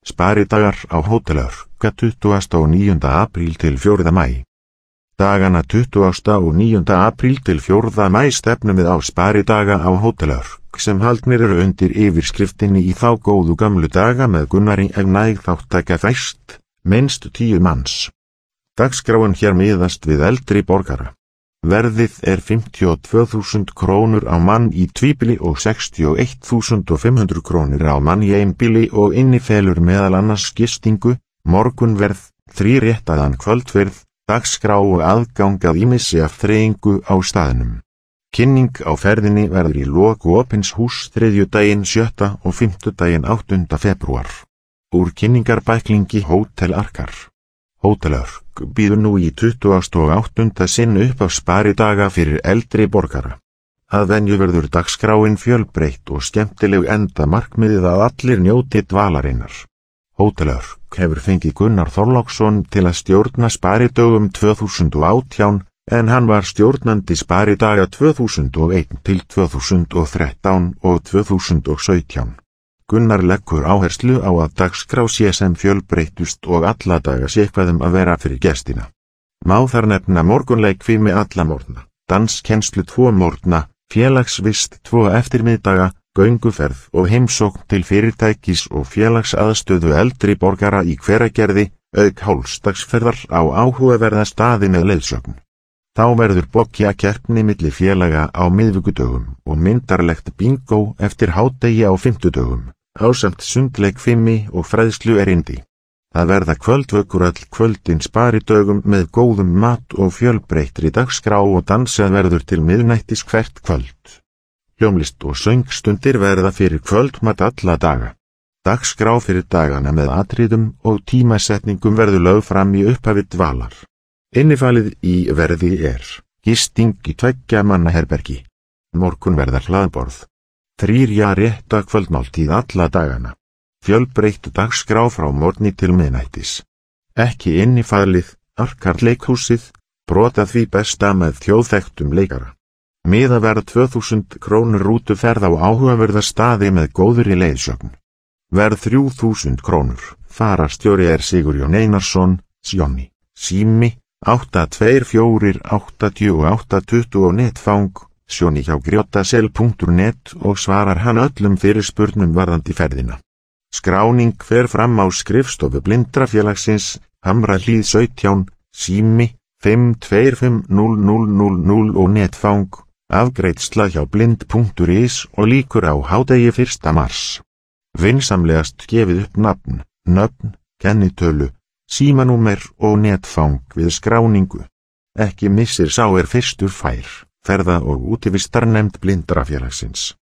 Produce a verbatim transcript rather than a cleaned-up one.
Sparidagar á Hótel Örk tuttugasta og níunda apríl til fjórða maí. Dagana tuttugasta og níunda apríl til fjórða maí stefnum við á sparidaga á Hótel Örk sem haldnir eru undir yfirskriftinni í þá góðu gamlu daga með Gunnari ef næg þáttaka fæst, minnst tíu manns. Dagskráin hér miðast við eldri borgara. Verðið er fimmtíu og tvö þúsund krónur á mann í tvíbýli og sextíu og eitt þúsund fimm hundruð krónur á mann í einbýli og innifelur meðal annars gistingu, morgunverð, þríréttaðan kvöldverð, dagskrá og aðgang að ýmissi af þreyingu á staðnum. Kynning á ferðinni verður í lok opins hús þriðjudaginn sjötta og fimmtudaginn áttunda febrúar. Úr kynningarbæklingi Hótel Arkar. Hótel Örk býður nú í tuttugasta og áttunda sinn upp á sparidaga fyrir eldri borgara. Að venju verður dagskráin fjölbreytt og skemmtileg enda markmiðið að allir njóti dvalarinnar. Hótel Örk hefur fengið Gunnar Þorláksson til að stjórna sparidögum tvö þúsund og átján en hann var stjórnandi sparidaga tvö þúsund og eitt til tvö þúsund og þrettán og tvö þúsund og sautján. Gunnar leggur áherslu á að dagskrá sé sem fjölbreyttust og alla daga sé eitthvað um að vera fyrir gestina. Má þar nefna morgunleikfimi alla morgna, danskennslu tvo morgna, félagsvist tvo eftirmiðdaga, gönguferð og heimsókn til fyrirtækis og félagsaðstöðu eldri borgara í Hveragerði, auk hálfsdagsferðar á áhugaverða staði með leiðsögn. Þá verður bokkja keppni milli félaga á miðvikudögum og myndarlegt bingo eftir hádegi á fimmtudögum. Ásamt sundleikfimi og fræðslu erindi. Það verða kvöldvökur öll kvöldin sparidögum með góðum mat og fjölbreyttri dagskrá og dansað verður til miðnættis hvert kvöld. Hljómlist og söngstundir verða fyrir kvöldmat alla daga. Dagskrá fyrir dagana með atriðum og tímasetningum verður lögð fram í upphafi dvalar. Innifalið í verði er gisting í tveggja manna herbergi. Morgunverðar hlaðborð. Þrýrja rétta kvöldmáltíð alla dagana. Fjölbreytt dagskrá frá morgni til miðnættis. Ekki innifalið, Arkar leikhúsið, brotað því besta með þjóðþekktum leikara. Miðaverð tvö þúsund krónur rútuferð á áhugaverða staði með góðri leiðsögn. Verð þrjú þúsund krónur, fararstjóri er Sigurjón Einarsson, Sjónni, sími, átta tveir fjórir áttatíu og átta tuttugu og netfang, Sjónni hjá grjótasel punktur net og svarar hann öllum fyrirspurnum varðandi ferðina. Skráning fer fram á skrifstofu Blindrafélagsins, Hamrahlíð sautján, sími, fimm tveir fimm núll núll núll núll og netfang, afgreiðsla hjá blind punktur is og líkur á hádegi fyrsta mars. Vinsamlegast gefið upp nafn, nöfn, kennitölu, símanúmer og netfang við skráningu. Ekki missir sá er fyrstur fær. Ferða- og útivistarnefnd Blindrafélagsins.